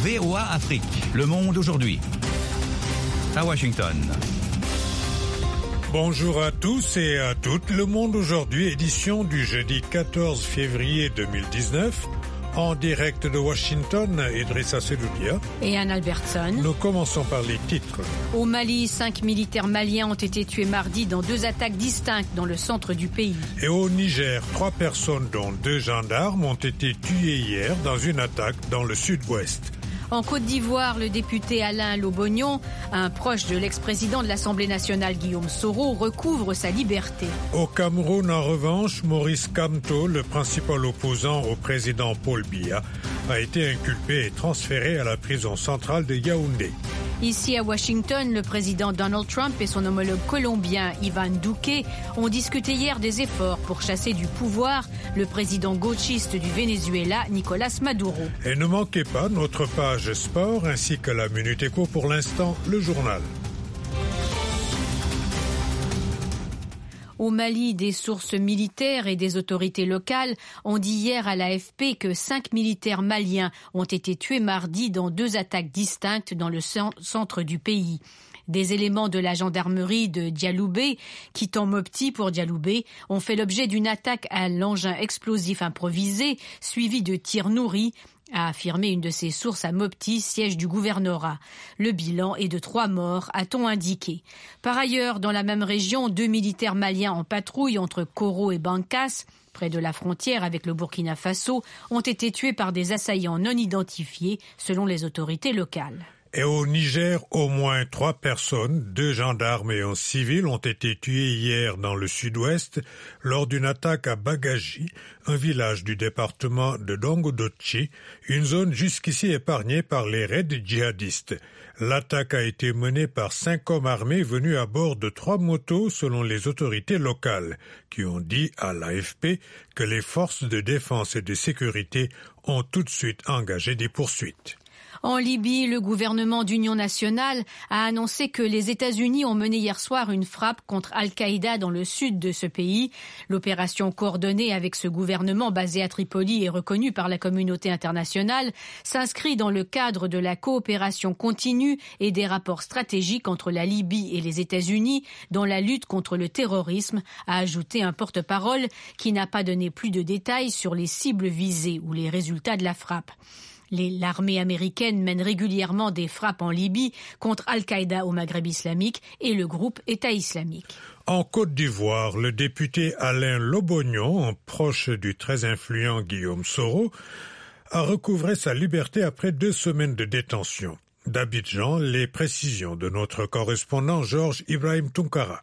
VOA Afrique. Le monde aujourd'hui. À Washington. Bonjour à tous et à toutes. Le monde aujourd'hui, édition du jeudi 14 février 2019. En direct de Washington, Idrissa Seloudia et Anne Albertson. Nous commençons par les titres. Au Mali, 5 militaires maliens ont été tués mardi dans 2 attaques distinctes dans le centre du pays. Et au Niger, 3 personnes dont 2 gendarmes ont été tuées hier dans une attaque dans le sud-ouest. En Côte d'Ivoire, le député Alain Lobognon, un proche de l'ex-président de l'Assemblée nationale Guillaume Soro, recouvre sa liberté. Au Cameroun, en revanche, Maurice Kamto, le principal opposant au président Paul Biya, a été inculpé et transféré à la prison centrale de Yaoundé. Ici à Washington, le président Donald Trump et son homologue colombien Ivan Duque ont discuté hier des efforts pour chasser du pouvoir le président gauchiste du Venezuela, Nicolás Maduro. Et ne manquez pas notre page sport ainsi que la Minute Éco, pour l'instant, le journal. Au Mali, des sources militaires et des autorités locales ont dit hier à l'AFP que 5 militaires maliens ont été tués mardi dans 2 attaques distinctes dans le centre du pays. Des éléments de la gendarmerie de Dialoubé, quittant Mopti pour Dialoubé, ont fait l'objet d'une attaque à l'engin explosif improvisé, suivie de tirs nourris, a affirmé une de ses sources à Mopti, siège du gouvernorat. Le bilan est de 3 morts, a-t-on indiqué. Par ailleurs, dans la même région, 2 militaires maliens en patrouille entre Koro et Bankas, près de la frontière avec le Burkina Faso, ont été tués par des assaillants non identifiés, selon les autorités locales. Et au Niger, au moins 3 personnes, 2 gendarmes et un civil, ont été tués hier dans le sud-ouest lors d'une attaque à Bagaji, un village du département de Dongodochi, une zone jusqu'ici épargnée par les raids djihadistes. L'attaque a été menée par 5 hommes armés venus à bord de 3 motos selon les autorités locales, qui ont dit à l'AFP que les forces de défense et de sécurité ont tout de suite engagé des poursuites. En Libye, le gouvernement d'union nationale a annoncé que les États-Unis ont mené hier soir une frappe contre Al-Qaïda dans le sud de ce pays. L'opération coordonnée avec ce gouvernement basé à Tripoli et reconnue par la communauté internationale s'inscrit dans le cadre de la coopération continue et des rapports stratégiques entre la Libye et les États-Unis dans la lutte contre le terrorisme, a ajouté un porte-parole qui n'a pas donné plus de détails sur les cibles visées ou les résultats de la frappe. L'armée américaine mène régulièrement des frappes en Libye contre Al-Qaïda au Maghreb islamique et le groupe État islamique. En Côte d'Ivoire, le député Alain Lobognon, un proche du très influent Guillaume Soro, a recouvré sa liberté après 2 semaines de détention. D'Abidjan, les précisions de notre correspondant Georges Ibrahim Tunkara.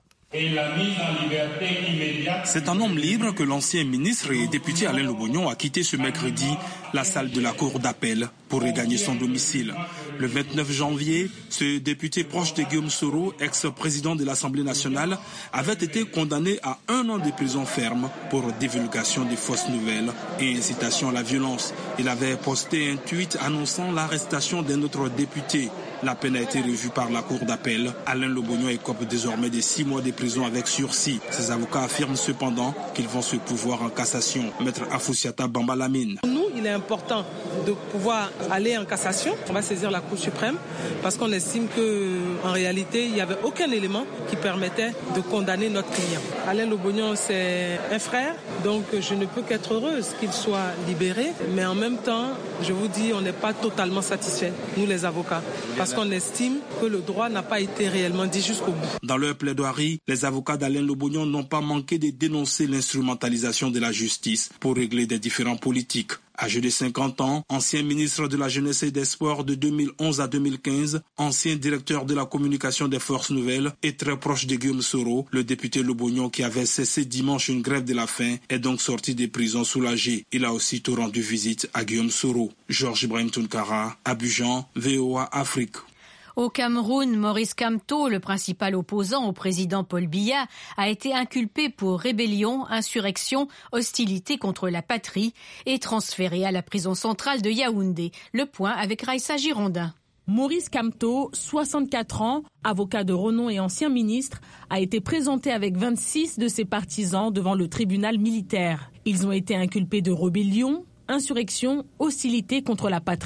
C'est un homme libre que l'ancien ministre et député Alain Lobognon a quitté ce mercredi la salle de la cour d'appel pour regagner son domicile. Le 29 janvier, ce député proche de Guillaume Soro, ex-président de l'Assemblée nationale, avait été condamné à 1 an de prison ferme pour divulgation de fausses nouvelles et incitation à la violence. Il avait posté un tweet annonçant l'arrestation d'un autre député. La peine a été revue par la cour d'appel. Alain Lobognon écope désormais de 6 mois de prison avec sursis. Ses avocats affirment cependant qu'ils vont se pourvoir en cassation. Maître Afoussiata Bambalamine. Nous, il est important de pouvoir aller en cassation. On va saisir la Cour suprême parce qu'on estime qu'en réalité, il n'y avait aucun élément qui permettait de condamner notre client. Alain Lobognon, c'est un frère, donc je ne peux qu'être heureuse qu'il soit libéré. Mais en même temps, je vous dis, on n'est pas totalement satisfait, nous les avocats, parce qu'on estime que le droit n'a pas été réellement dit jusqu'au bout. Dans leur plaidoirie, les avocats d'Alain Lobognon n'ont pas manqué de dénoncer l'instrumentalisation de la justice pour régler des différends politiques. Âgé de 50 ans, ancien ministre de la Jeunesse et des Sports de 2011 à 2015, ancien directeur de la communication des Forces Nouvelles et très proche de Guillaume Soro, le député Lobognon qui avait cessé dimanche une grève de la faim est donc sorti des prisons soulagé. Il a aussitôt rendu visite à Guillaume Soro. Georges Ibrahim Tunkara, Abidjan, VOA Afrique. Au Cameroun, Maurice Kamto, le principal opposant au président Paul Biya, a été inculpé pour rébellion, insurrection, hostilité contre la patrie et transféré à la prison centrale de Yaoundé. Le point avec Raïssa Girondin. Maurice Kamto, 64 ans, avocat de renom et ancien ministre, a été présenté avec 26 de ses partisans devant le tribunal militaire. Ils ont été inculpés de rébellion, insurrection, hostilité contre la patrie.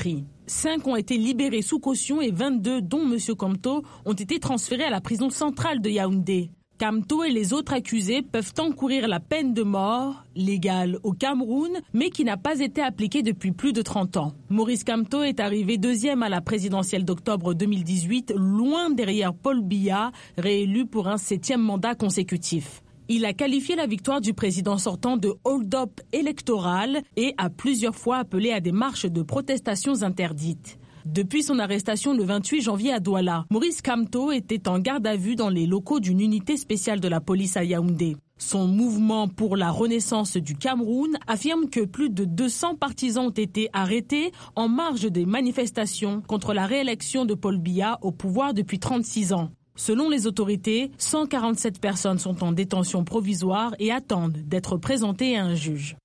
5 ont été libérés sous caution et 22, dont M. Kamto, ont été transférés à la prison centrale de Yaoundé. Kamto et les autres accusés peuvent encourir la peine de mort, légale au Cameroun, mais qui n'a pas été appliquée depuis plus de 30 ans. Maurice Kamto est arrivé 2e à la présidentielle d'octobre 2018, loin derrière Paul Biya, réélu pour un 7e mandat consécutif. Il a qualifié la victoire du président sortant de hold-up électoral et a plusieurs fois appelé à des marches de protestations interdites. Depuis son arrestation le 28 janvier à Douala, Maurice Kamto était en garde à vue dans les locaux d'une unité spéciale de la police à Yaoundé. Son mouvement pour la renaissance du Cameroun affirme que plus de 200 partisans ont été arrêtés en marge des manifestations contre la réélection de Paul Biya au pouvoir depuis 36 ans. Selon les autorités, 147 personnes sont en détention provisoire et attendent d'être présentées à un juge.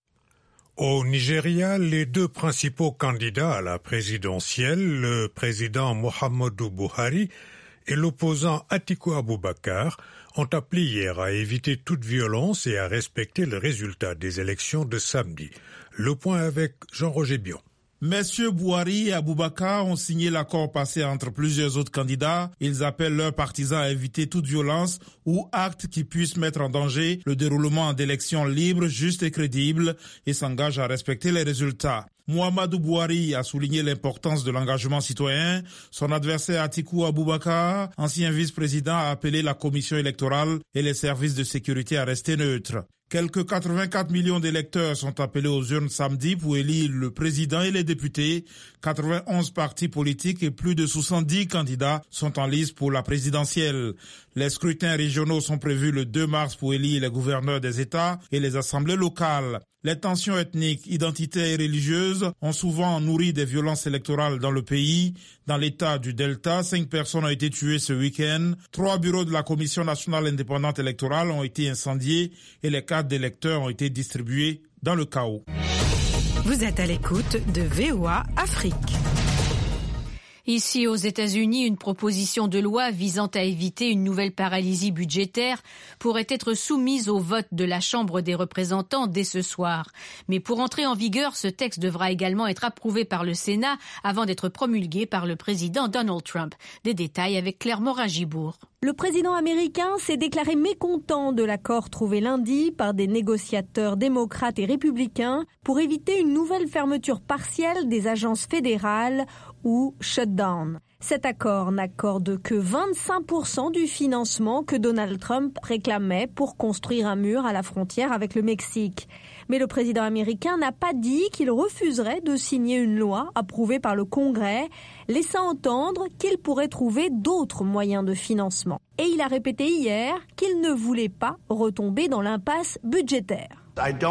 Au Nigeria, les 2 principaux candidats à la présidentielle, le président Muhammadu Buhari et l'opposant Atiku Abubakar, ont appelé hier à éviter toute violence et à respecter le résultat des élections de samedi. Le point avec Jean-Roger Bion. Messieurs Buhari et Abubakar ont signé l'accord passé entre plusieurs autres candidats. Ils appellent leurs partisans à éviter toute violence ou acte qui puisse mettre en danger le déroulement d'élections libres, justes et crédibles et s'engagent à respecter les résultats. Muhammadu Buhari a souligné l'importance de l'engagement citoyen. Son adversaire Atiku Abubakar, ancien vice-président, a appelé la commission électorale et les services de sécurité à rester neutres. Quelques 84 millions d'électeurs sont appelés aux urnes samedi pour élire le président et les députés. 91 partis politiques et plus de 70 candidats sont en lice pour la présidentielle. Les scrutins régionaux sont prévus le 2 mars pour élire les gouverneurs des États et les assemblées locales. Les tensions ethniques, identitaires et religieuses ont souvent nourri des violences électorales dans le pays. Dans l'État du Delta, 5 personnes ont été tuées ce week-end. 3 bureaux de la Commission nationale indépendante électorale ont été incendiés et les cartes d'électeurs ont été distribuées dans le chaos. Vous êtes à l'écoute de VOA Afrique. Ici aux États-Unis, une proposition de loi visant à éviter une nouvelle paralysie budgétaire pourrait être soumise au vote de la Chambre des représentants dès ce soir. Mais pour entrer en vigueur, ce texte devra également être approuvé par le Sénat avant d'être promulgué par le président Donald Trump. Des détails avec Claire Morin-Gibourg. Le président américain s'est déclaré mécontent de l'accord trouvé lundi par des négociateurs démocrates et républicains pour éviter une nouvelle fermeture partielle des agences fédérales ou shutdown. Cet accord n'accorde que 25% du financement que Donald Trump réclamait pour construire un mur à la frontière avec le Mexique. Mais le président américain n'a pas dit qu'il refuserait de signer une loi approuvée par le Congrès, laissant entendre qu'il pourrait trouver d'autres moyens de financement. Et il a répété hier qu'il ne voulait pas retomber dans l'impasse budgétaire.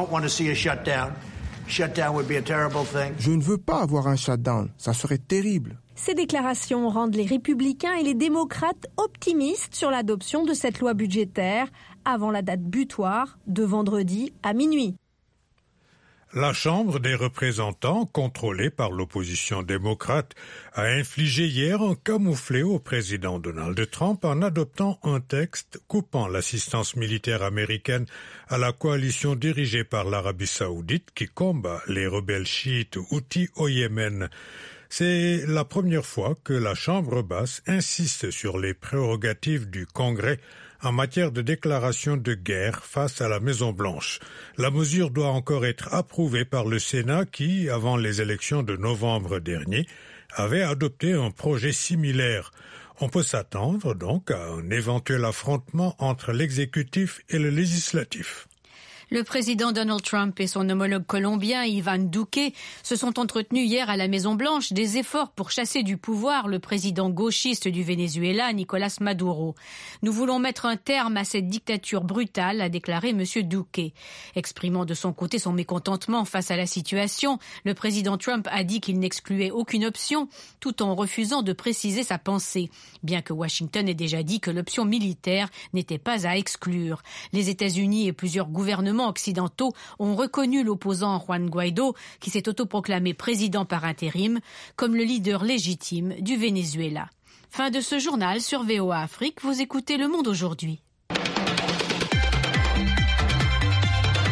Je ne veux pas avoir un shutdown, ça serait terrible. Ces déclarations rendent les républicains et les démocrates optimistes sur l'adoption de cette loi budgétaire avant la date butoir de vendredi à minuit. La Chambre des représentants, contrôlée par l'opposition démocrate, a infligé hier un camouflet au président Donald Trump en adoptant un texte coupant l'assistance militaire américaine à la coalition dirigée par l'Arabie saoudite qui combat les rebelles chiites Houthis au Yémen. C'est la première fois que la Chambre basse insiste sur les prérogatives du Congrès en matière de déclaration de guerre face à la Maison-Blanche. La mesure doit encore être approuvée par le Sénat qui, avant les élections de novembre dernier, avait adopté un projet similaire. On peut s'attendre donc à un éventuel affrontement entre l'exécutif et le législatif. Le président Donald Trump et son homologue colombien Iván Duque se sont entretenus hier à la Maison-Blanche des efforts pour chasser du pouvoir le président gauchiste du Venezuela, Nicolás Maduro. Nous voulons mettre un terme à cette dictature brutale, a déclaré M. Duque. Exprimant de son côté son mécontentement face à la situation, le président Trump a dit qu'il n'excluait aucune option, tout en refusant de préciser sa pensée, bien que Washington ait déjà dit que l'option militaire n'était pas à exclure. Les États-Unis et plusieurs gouvernements occidentaux ont reconnu l'opposant Juan Guaidó, qui s'est autoproclamé président par intérim, comme le leader légitime du Venezuela. Fin de ce journal sur VOA Afrique. Vous écoutez Le Monde aujourd'hui.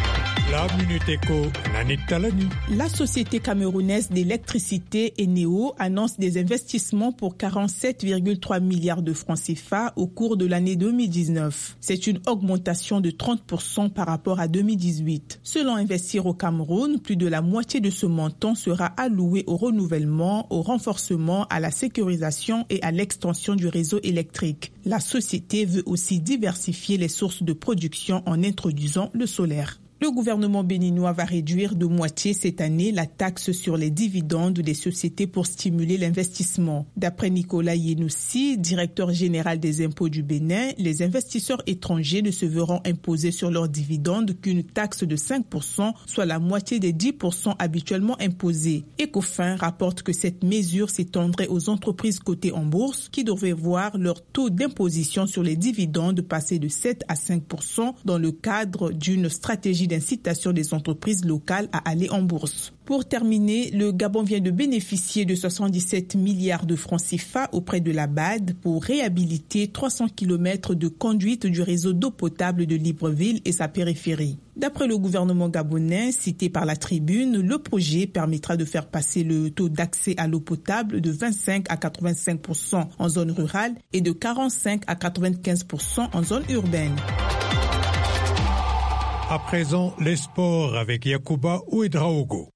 La Minute Éco, Nanit Talani. La société camerounaise d'électricité Eneo annonce des investissements pour 47,3 milliards de francs CFA au cours de l'année 2019. C'est une augmentation de 30% par rapport à 2018. Selon Investir au Cameroun, plus de la moitié de ce montant sera alloué au renouvellement, au renforcement, à la sécurisation et à l'extension du réseau électrique. La société veut aussi diversifier les sources de production en introduisant le solaire. Le gouvernement béninois va réduire de moitié cette année la taxe sur les dividendes des sociétés pour stimuler l'investissement. D'après Nicolas Yenoussi, directeur général des impôts du Bénin, les investisseurs étrangers ne se verront imposer sur leurs dividendes qu'une taxe de 5%, soit la moitié des 10% habituellement imposés. Ecofin rapporte que cette mesure s'étendrait aux entreprises cotées en bourse qui devraient voir leur taux d'imposition sur les dividendes passer de 7 à 5% dans le cadre d'une stratégie d'incitation des entreprises locales à aller en bourse. Pour terminer, le Gabon vient de bénéficier de 77 milliards de francs CFA auprès de la BAD pour réhabiliter 300 km de conduite du réseau d'eau potable de Libreville et sa périphérie. D'après le gouvernement gabonais, cité par la Tribune, le projet permettra de faire passer le taux d'accès à l'eau potable de 25 à 85% en zone rurale et de 45 à 95% en zone urbaine. À présent, les sports avec Yacouba Ouedraogo.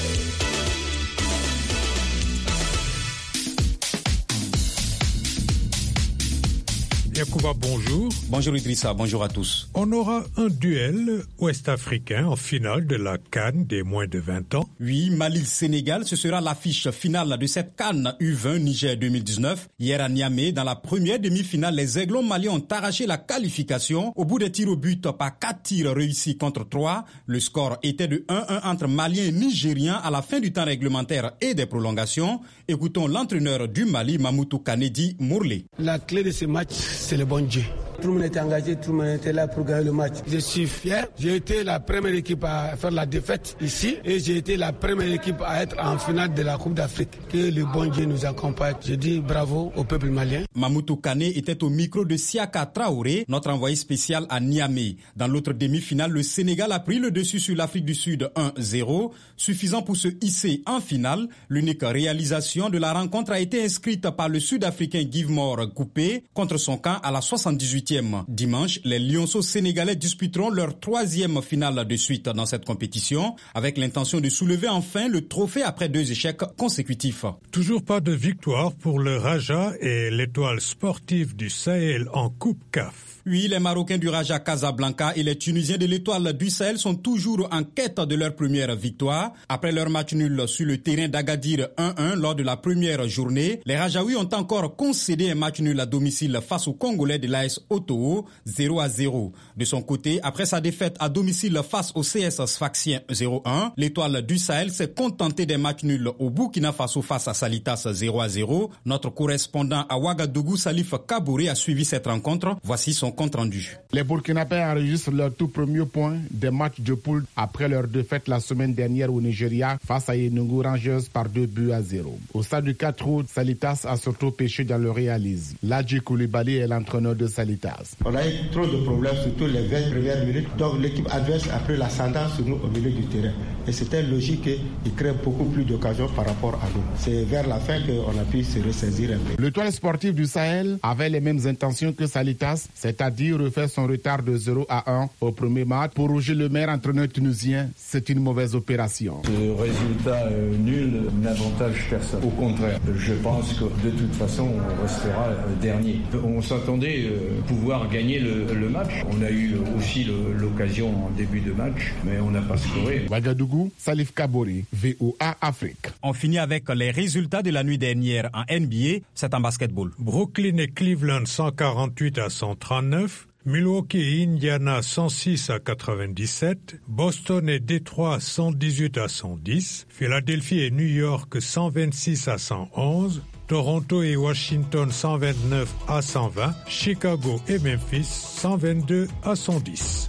Yacouba, bonjour. Bonjour Idrissa, bonjour à tous. On aura un duel ouest-africain en finale de la CAN des moins de 20 ans. Oui, Mali-Sénégal, ce sera l'affiche finale de cette CAN U20 Niger 2019. Hier à Niamey, dans la première demi-finale, les Aiglons maliens ont arraché la qualification au bout des tirs au but par 4 tirs réussis contre 3. Le score était de 1-1 entre Maliens et Nigériens à la fin du temps réglementaire et des prolongations. Écoutons l'entraîneur du Mali, Mamoutou Kanedi Mourlé. La clé de ce match, c'est le bon Dieu. Tout le monde était engagé, tout le monde était là pour gagner le match. Je suis fier. J'ai été la première équipe à faire la défaite ici et j'ai été la première équipe à être en finale de la Coupe d'Afrique. Que le bon Dieu nous accompagne. Je dis bravo au peuple malien. Mamoutou Kane était au micro de Siaka Traoré, notre envoyé spécial à Niamey. Dans l'autre demi-finale, le Sénégal a pris le dessus sur l'Afrique du Sud 1-0, suffisant pour se hisser en finale. L'unique réalisation de la rencontre a été inscrite par le Sud-Africain Givemore Coupé contre son camp à la 78e. Dimanche, les Lionceaux sénégalais disputeront leur 3e finale de suite dans cette compétition, avec l'intention de soulever enfin le trophée après 2 échecs consécutifs. Toujours pas de victoire pour le Raja et l'étoile sportive du Sahel en Coupe CAF. Oui, les Marocains du Raja Casablanca et les Tunisiens de l'Étoile du Sahel sont toujours en quête de leur première victoire. Après leur match nul sur le terrain d'Agadir 1-1 lors de la première journée, les Rajaouis ont encore concédé un match nul à domicile face aux Congolais de l'AS Otoho 0-0. De son côté, après sa défaite à domicile face au CS Sfaxien 0-1, l'Étoile du Sahel s'est contenté des matchs nuls au Burkina Faso face à Salitas 0-0. Notre correspondant à Ouagadougou, Salif Kabouré, a suivi cette rencontre. Voici son compte rendu. Les Burkinabés enregistrent leur tout premier point des matchs de poule après leur défaite la semaine dernière au Nigeria face à Enugu Rangers par 2-0. Au stade du 4 août, Salitas a surtout pêché dans le réalisme. Ladji Koulibaly est l'entraîneur de Salitas. On a eu trop de problèmes, surtout les 20 premières minutes. Donc l'équipe adverse a pris l'ascendant sur nous au milieu du terrain. Et c'était logique qu'il crée beaucoup plus d'occasions par rapport à nous. C'est vers la fin qu'on a pu se ressaisir un peu. L'étoile sportive du Sahel avait les mêmes intentions que Salitas, c'est-à-dire refaire son retard de 0-1 au premier match. Pour Roger Lemaire, entraîneur tunisien, c'est une mauvaise opération. Ce résultat nul n'avantage personne. Au contraire, je pense que de toute façon, on restera dernier. On s'attendait pouvoir gagner le match. On a eu aussi l'occasion en début de match, mais on n'a pas scoré. Ouagadougou, Salif Kabouri, VOA Afrique. On finit avec les résultats de la nuit dernière en NBA, c'est en basketball. Brooklyn et Cleveland 148-139. Milwaukee et Indiana 106-97, Boston et Détroit 118-110, Philadelphie et New York 126-111, Toronto et Washington 129-120, Chicago et Memphis 122-110.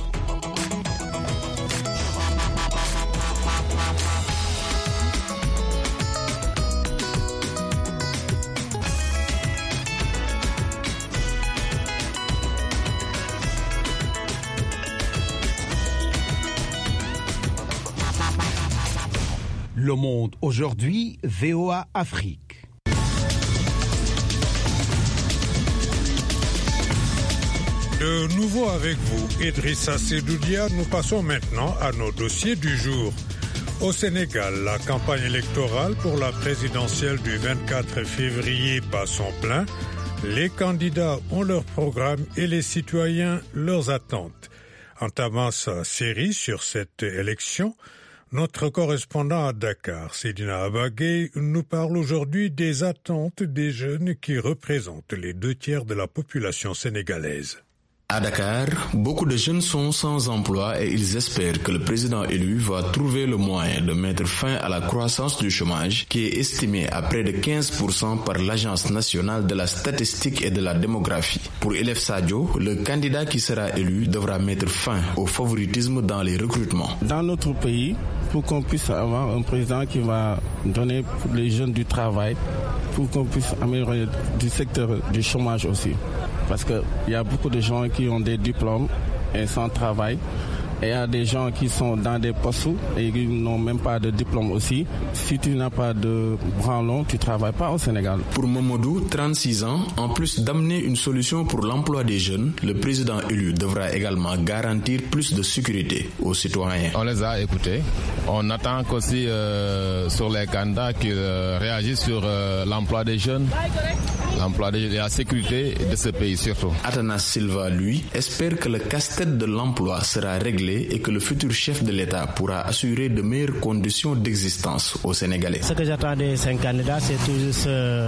Le Monde aujourd'hui, VOA Afrique. De nouveau avec vous, Idrissa Sedoudia, nous passons maintenant à nos dossiers du jour. Au Sénégal, la campagne électorale pour la présidentielle du 24 février bat son plein. Les candidats ont leur programme et les citoyens leurs attentes. Entamant sa série sur cette élection, notre correspondant à Dakar, Seydina Abagay, nous parle aujourd'hui des attentes des jeunes qui représentent les 2/3 de la population sénégalaise. À Dakar, beaucoup de jeunes sont sans emploi et ils espèrent que le président élu va trouver le moyen de mettre fin à la croissance du chômage qui est estimée à près de 15% par l'Agence nationale de la statistique et de la démographie. Pour Elef Sadio, le candidat qui sera élu devra mettre fin au favoritisme dans les recrutements. Dans notre pays, pour qu'on puisse avoir un président qui va donner pour les jeunes du travail, pour qu'on puisse améliorer du secteur du chômage aussi. Parce qu'il y a beaucoup de gens qui ont des diplômes et sans travail. Et il y a des gens qui sont dans des postes et qui n'ont même pas de diplôme aussi. Si tu n'as pas de branlon, tu ne travailles pas au Sénégal. Pour Momodou, 36 ans, en plus d'amener une solution pour l'emploi des jeunes, le président élu devra également garantir plus de sécurité aux citoyens. On les a écoutés. On attend qu'aussi sur les candidats qu'ils réagissent sur l'emploi des jeunes, l'emploi et la sécurité de ce pays surtout. Atanas Silva, lui, espère que le casse-tête de l'emploi sera réglé et que le futur chef de l'État pourra assurer de meilleures conditions d'existence aux Sénégalais. Ce que j'attends des 5 candidats, c'est tout juste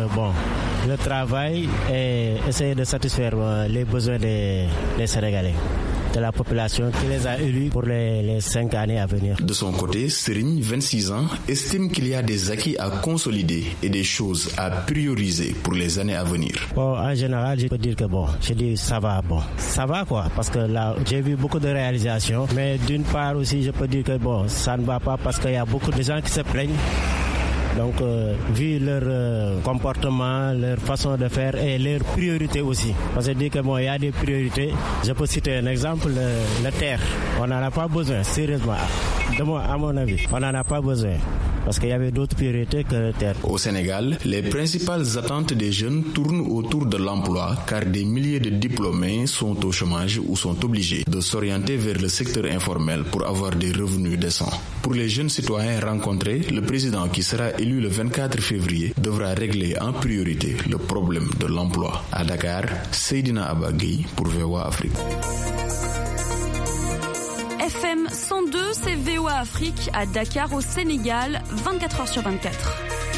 le travail et essayer de satisfaire les besoins des Sénégalais, de la population qui les a élus pour les 5 années à venir. De son côté, Serigne, 26 ans, estime qu'il y a des acquis à consolider et des choses à prioriser pour les années à venir. En général, je peux dire que ça va quoi, parce que là, j'ai vu beaucoup de réalisations, mais d'une part aussi, je peux dire que ça ne va pas parce qu'il y a beaucoup de gens qui se plaignent. Donc, vu leur comportement, leur façon de faire et leurs priorités aussi. Parce que je dis que il y a des priorités. Je peux citer un exemple, la terre. On n'en a pas besoin, sérieusement. À mon avis, on n'en a pas besoin. Parce qu'il y avait d'autres priorités que la terre. Au Sénégal, les principales attentes des jeunes tournent autour de l'emploi car des milliers de diplômés sont au chômage ou sont obligés de s'orienter vers le secteur informel pour avoir des revenus décents. Pour les jeunes citoyens rencontrés, le président qui sera élu le 24 février devra régler en priorité le problème de l'emploi. À Dakar, Seydina Abagay pour VOA Afrique. FM 102, c'est VOA Afrique à Dakar au Sénégal, 24h sur 24.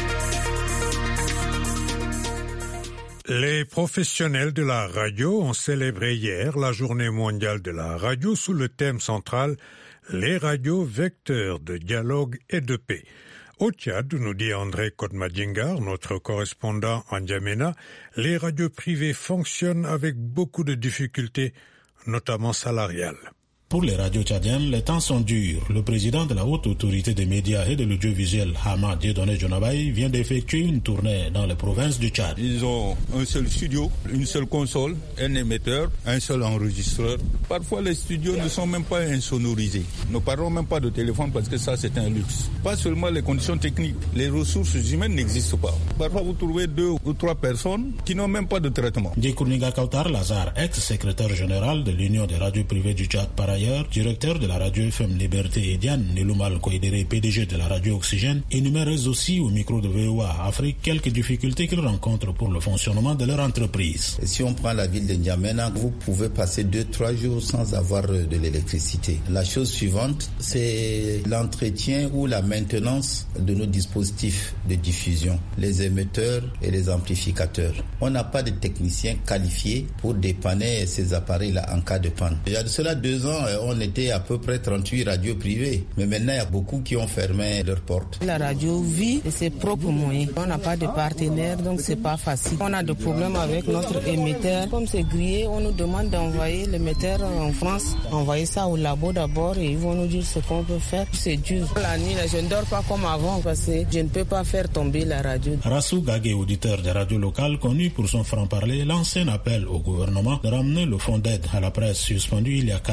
Les professionnels de la radio ont célébré hier la journée mondiale de la radio sous le thème central « Les radios vecteurs de dialogue et de paix ». Au Tchad, nous dit André Kodmadingar, notre correspondant en N'Djamena, les radios privées fonctionnent avec beaucoup de difficultés, notamment salariales. Pour les radios tchadiennes, les temps sont durs. Le président de la haute autorité des médias et de l'audiovisuel, Hamad Dieudonné Djonabaye, vient d'effectuer une tournée dans les provinces du Tchad. Ils ont un seul studio, une seule console, un émetteur, un seul enregistreur. Parfois, les studios ne sont même pas insonorisés. Ne parlons même pas de téléphone parce que ça, c'est un luxe. Pas seulement les conditions techniques, les ressources humaines n'existent pas. Parfois, vous trouvez 2 ou 3 personnes qui n'ont même pas de traitement. Djekourniga Kautar Lazare, ex-secrétaire général de l'Union des radios privées du Tchad, par ailleurs, directeur de la radio FM Liberté et Diane Neloumal Koïdéré, PDG de la radio Oxygène, énumère aussi au micro de VOA Afrique quelques difficultés qu'ils rencontrent pour le fonctionnement de leur entreprise. Si on prend la ville de N'Djamena, vous pouvez passer 2-3 jours sans avoir de l'électricité. La chose suivante, c'est l'entretien ou la maintenance de nos dispositifs de diffusion, les émetteurs et les amplificateurs. On n'a pas de techniciens qualifiés pour dépanner ces appareils-là en cas de panne. Il y a de cela 2 ans, on était à peu près 38 radios privées. Mais maintenant, il y a beaucoup qui ont fermé leurs portes. La radio vit de ses propres moyens. On n'a pas de partenaires, donc c'est pas facile. On a des problèmes avec notre émetteur. Comme c'est grillé, on nous demande d'envoyer l'émetteur en France. Envoyer ça au labo d'abord et ils vont nous dire ce qu'on peut faire. C'est dur. La nuit, je ne dors pas comme avant parce que je ne peux pas faire tomber la radio. Rassou Gagé, auditeur des radios locales, connu pour son franc-parler, lance un appel au gouvernement de ramener le fonds d'aide à la presse suspendu il y a 4 ans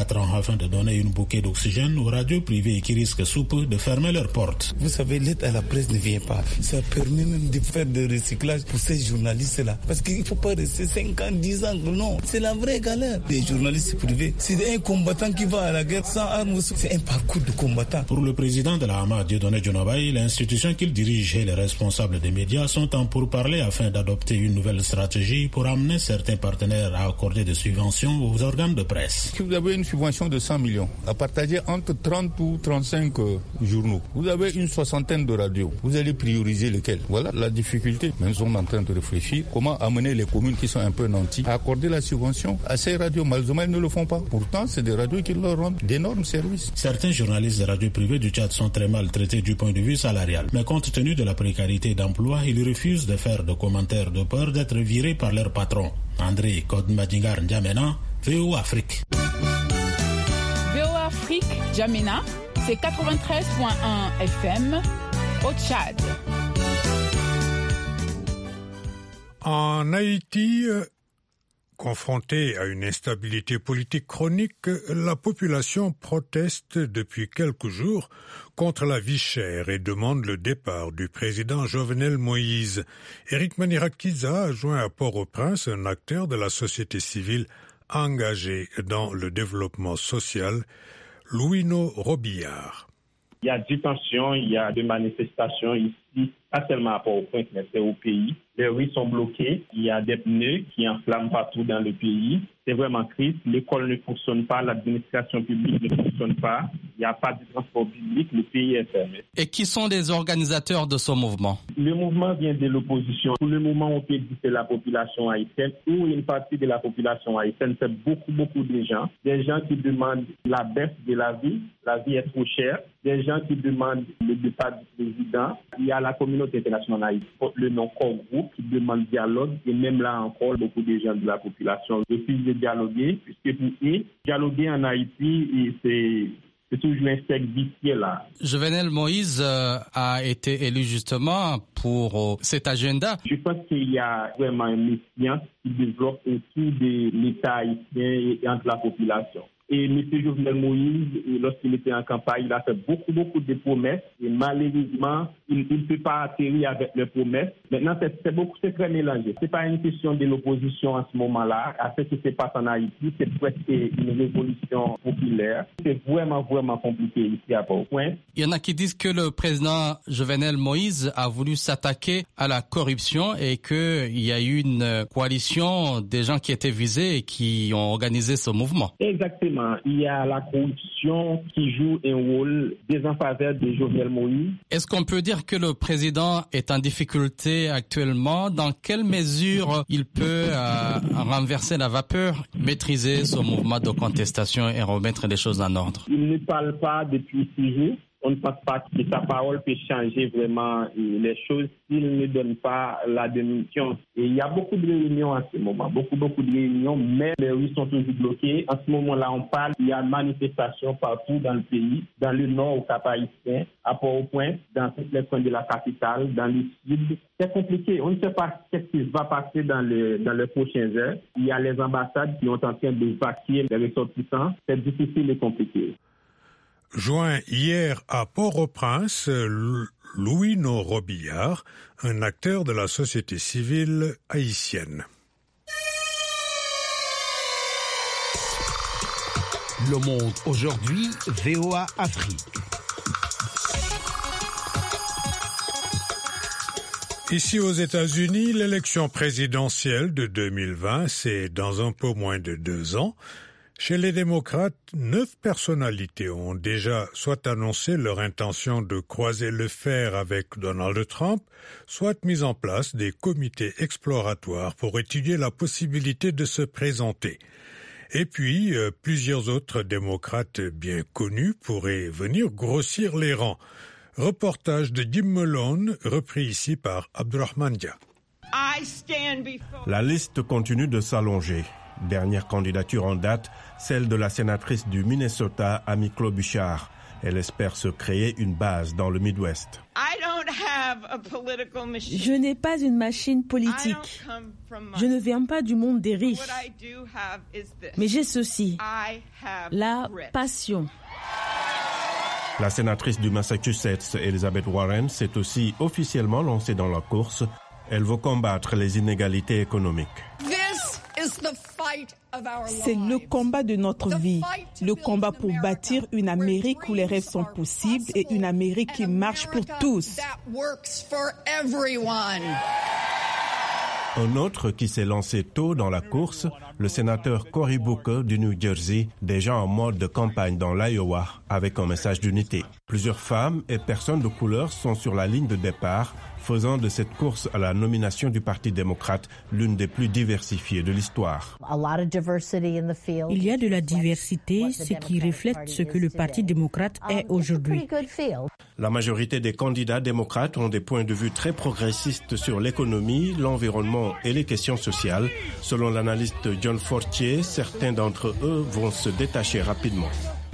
afin de donner une bouquée d'oxygène aux radios privées qui risquent sous peu de fermer leurs portes. Vous savez, l'aide à la presse ne vient pas. Ça permet même de faire des recyclages pour ces journalistes-là. Parce qu'il ne faut pas rester 5 ans, 10 ans. Non, c'est la vraie galère des journalistes privés. C'est un combattant qui va à la guerre sans armes. C'est un parcours de combattant. Pour le président de la Hama, Dieudonné Dionobaye, l'institution qu'il dirige et les responsables des médias sont en pourparlers afin d'adopter une nouvelle stratégie pour amener certains partenaires à accorder des subventions aux organes de presse. Si vous avez une subvention de 100 millions à partager entre 30 ou 35 journaux, vous avez une soixantaine de radios, vous allez prioriser lesquels? Voilà la difficulté. Mais nous sommes en train de réfléchir comment amener les communes qui sont un peu nantis à accorder la subvention à ces radios. Malheureusement, ils ne le font pas. Pourtant, c'est des radios qui leur rendent d'énormes services. Certains journalistes de radios privées du Tchad sont très mal traités du point de vue salarial. Mais compte tenu de la précarité d'emploi, ils refusent de faire de commentaires de peur d'être virés par leur patron. André Kodmadingar N'Djamena, VOA Afrique. VOA Afrique, N'Djamena, c'est 93.1 FM au Tchad. En Haïti, confrontée à une instabilité politique chronique, la population proteste depuis quelques jours contre la vie chère et demande le départ du président Jovenel Moïse. Éric Manirakiza a joint à Port-au-Prince un acteur de la société civile engagé dans le développement social, Louino Robillard. Il y a des tensions, il y a des manifestations ici, pas seulement à Port-au-Prince, mais c'est au pays. Les rues sont bloquées, il y a des pneus qui enflamment partout dans le pays. C'est vraiment triste. L'école ne fonctionne pas, l'administration publique ne fonctionne pas. Il n'y a pas de transport public, le pays est fermé. Et qui sont les organisateurs de ce mouvement? Le mouvement vient de l'opposition. Pour le moment, on peut dire que c'est la population haïtienne ou une partie de la population haïtienne. C'est beaucoup de gens. Des gens qui demandent la baisse de la vie est trop chère. Des gens qui demandent le départ du président. Il y a la communauté internationale haïtienne, le non-corps groupe qui demande dialogue. Et même là encore, beaucoup de gens de la population refusent de dialoguer, puisque pour eux, dialoguer en Haïti, c'est toujours un cercle vicieux là. Jovenel Moïse a été élu justement pour cet agenda. Je pense qu'il y a vraiment une mission qui développe autour de l'État haïtien et entre la population. Et M. Jovenel Moïse, lorsqu'il était en campagne, il a fait beaucoup de promesses. Et malheureusement, il ne peut pas atterrir avec les promesses. Maintenant, c'est très mélangé. Ce n'est pas une question de l'opposition en ce moment-là. À ce qui se passe en Haïti, c'est presque une révolution populaire. C'est vraiment compliqué ici à Port-au-Prince. Il y en a qui disent que le président Jovenel Moïse a voulu s'attaquer à la corruption et qu'il y a eu une coalition des gens qui étaient visés et qui ont organisé ce mouvement. Exactement. Il y a la corruption qui joue un rôle en faveur de Jovenel Moïse. Est-ce qu'on peut dire que le président est en difficulté actuellement? Dans quelle mesure il peut renverser la vapeur, maîtriser ce mouvement de contestation et remettre les choses en ordre? Il ne parle pas depuis 6 jours. On ne pense pas que sa parole peut changer vraiment les choses s'il ne donne pas la démission. Et il y a beaucoup de réunions en ce moment, beaucoup de réunions, mais les rues sont toujours bloquées. En ce moment-là, on parle, il y a manifestations partout dans le pays, dans le nord au Cap-Haïtien, à Port-au-Prince, dans tous les coins de la capitale, dans le sud. C'est compliqué. On ne sait pas ce qui va passer dans les prochaines heures. Il y a les ambassades qui sont en train de vaquer les ressortissants. C'est difficile et compliqué. Joint hier à Port-au-Prince, Louino Robillard, un acteur de la société civile haïtienne. Le Monde aujourd'hui, VOA Afrique. Ici aux États-Unis, l'élection présidentielle de 2020, c'est dans un peu moins de 2 ans. Chez les démocrates, 9 personnalités ont déjà soit annoncé leur intention de croiser le fer avec Donald Trump, soit mis en place des comités exploratoires pour étudier la possibilité de se présenter. Et puis, plusieurs autres démocrates bien connus pourraient venir grossir les rangs. Reportage de Jim Malone, repris ici par Abdurrahman Dia. La liste continue de s'allonger. Dernière candidature en date, celle de la sénatrice du Minnesota, Amy Klobuchar. Elle espère se créer une base dans le Midwest. Je n'ai pas une machine politique. Je ne viens pas du monde des riches. Mais j'ai ceci, la passion. La sénatrice du Massachusetts, Elizabeth Warren, s'est aussi officiellement lancée dans la course. Elle veut combattre les inégalités économiques. C'est le combat de notre vie, le combat pour bâtir une Amérique où les rêves sont possibles et une Amérique qui marche pour tous. Un autre qui s'est lancé tôt dans la course, le sénateur Cory Booker du New Jersey, déjà en mode de campagne dans l'Iowa, avec un message d'unité. Plusieurs femmes et personnes de couleur sont sur la ligne de départ, faisant de cette course à la nomination du Parti démocrate l'une des plus diversifiées de l'histoire. Il y a de la diversité, ce qui reflète ce que le Parti démocrate est aujourd'hui. La majorité des candidats démocrates ont des points de vue très progressistes sur l'économie, l'environnement et les questions sociales. Selon l'analyste John Fortier, certains d'entre eux vont se détacher rapidement.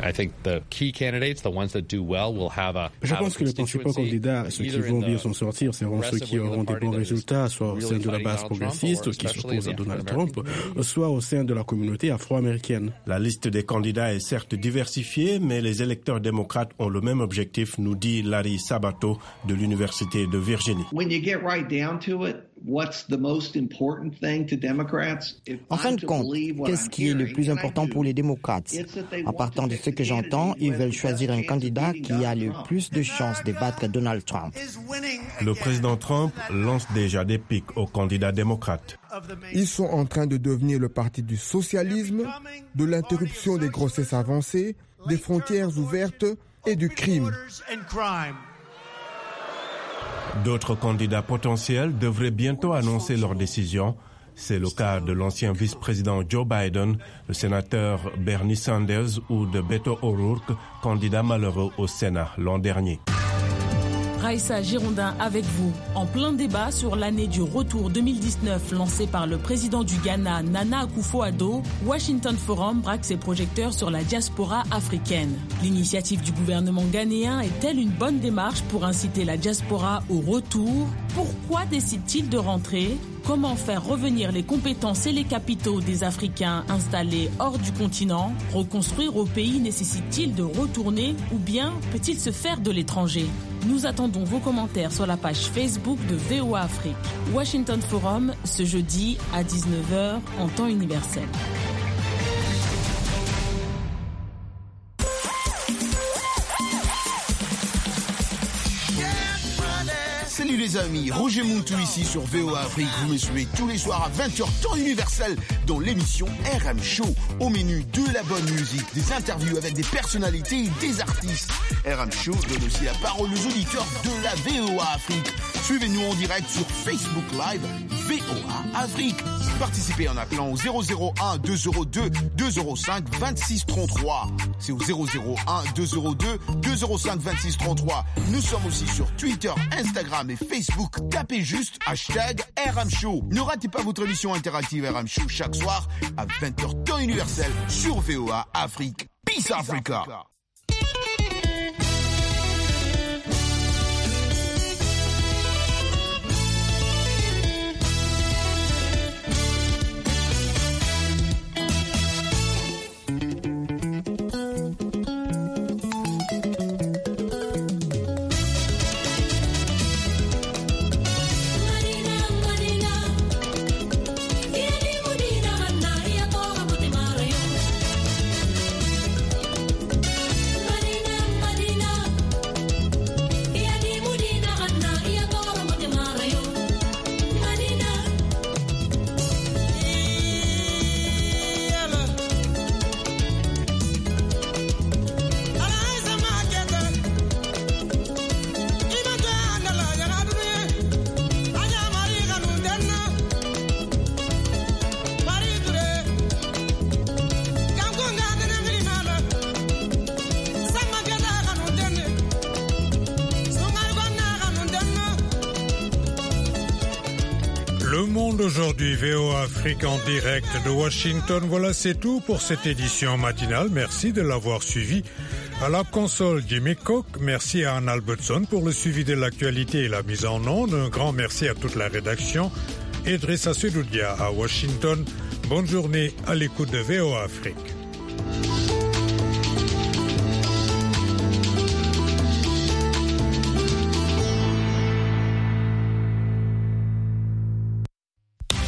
Je pense que les principaux candidats, ceux qui vont bien s'en sortir, seront ceux qui auront des bons résultats, soit au sein de la base progressiste qui s'oppose à Donald Trump, soit au sein de la communauté afro-américaine. La liste des candidats est certes diversifiée, mais les électeurs démocrates ont le même objectif, nous dit Larry Sabato de l'Université de Virginie. En fin de compte, qu'est-ce qui est le plus important pour les démocrates? En partant de ce que j'entends, ils veulent choisir un candidat qui a le plus de chances de battre Donald Trump. Le président Trump lance déjà des pics aux candidats démocrates. Ils sont en train de devenir le parti du socialisme, de l'interruption des grossesses avancées, des frontières ouvertes et du crime. D'autres candidats potentiels devraient bientôt annoncer leur décision. C'est le cas de l'ancien vice-président Joe Biden, le sénateur Bernie Sanders ou de Beto O'Rourke, candidat malheureux au Sénat l'an dernier. Raïssa Girondin avec vous, en plein débat sur l'année du retour 2019 lancé par le président du Ghana, Nana Akufo-Addo. Washington Forum braque ses projecteurs sur la diaspora africaine. L'initiative du gouvernement ghanéen est-elle une bonne démarche pour inciter la diaspora au retour? Pourquoi décide-t-il de rentrer? Comment faire revenir les compétences et les capitaux des Africains installés hors du continent? Reconstruire au pays nécessite-t-il de retourner ou bien peut-il se faire de l'étranger? Nous attendons vos commentaires sur la page Facebook de VOA Afrique. Washington Forum, ce jeudi à 19h en temps universel. Salut les amis, Roger Mountou ici sur VOA Afrique. Vous me suivez tous les soirs à 20h temps universel dans l'émission RM Show. Au menu de la bonne musique, des interviews avec des personnalités et des artistes. RM Show donne aussi la parole aux auditeurs de la VOA Afrique. Suivez-nous en direct sur Facebook Live VOA Afrique. Participez en appelant au 001 202 205 26 33. C'est au 001 202 205 26 33. Nous sommes aussi sur Twitter, Instagram et Facebook. Tapez juste hashtag RM Show. Ne ratez pas votre émission interactive RM Show chaque soir à 20h temps universel sur VOA Afrique. Peace Africa. Aujourd'hui, VOA Afrique en direct de Washington. Voilà, c'est tout pour cette édition matinale. Merci de l'avoir suivi. À la console, Jimmy Cook, merci à Anne Albertson pour le suivi de l'actualité et la mise en onde. Un grand merci à toute la rédaction. Idrissa Sedoudia à Washington. Bonne journée à l'écoute de VOA Afrique.